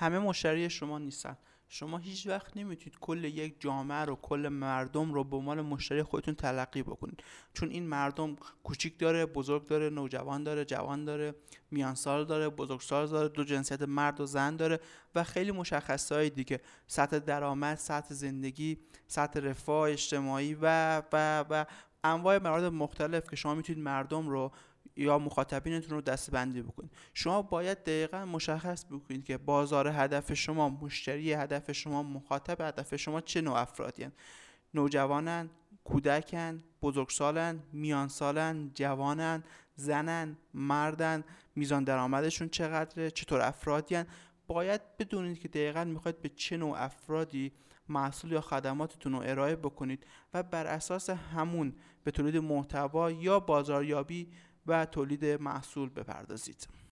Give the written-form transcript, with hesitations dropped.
همه مشتری شما نیستن. شما هیچ وقت نمیتونید کل یک جامعه رو، کل مردم رو به عنوان مشتری خودتون تلقی بکنید، چون این مردم کوچیک داره، بزرگ داره، نوجوان داره، جوان داره، میانسال داره، بزرگسال داره، دو جنسیت مرد و زن داره و خیلی مشخصهای دیگه، سطح درآمد، سطح زندگی، سطح رفاه اجتماعی و انواع موارد مختلف که شما میتونید مردم رو یا مخاطبینتون رو دسته‌بندی بکنید. شما باید دقیقاً مشخص بکنید که بازار هدف شما، مشتری هدف شما، مخاطب هدف شما چه نوع افرادی هستند. نوجوانن، کودکن، بزرگسالن، میانسالن، جوانن، زنن، مردن، میزان درآمدشون چقدره، چطور افرادی هستند. باید بدونید که دقیقاً میخواید به چه نوع افرادی محصول یا خدماتتون رو ارائه بکنید و بر اساس همون به تولید محتوا یا بازاریابی و تولید محصول بپردازید.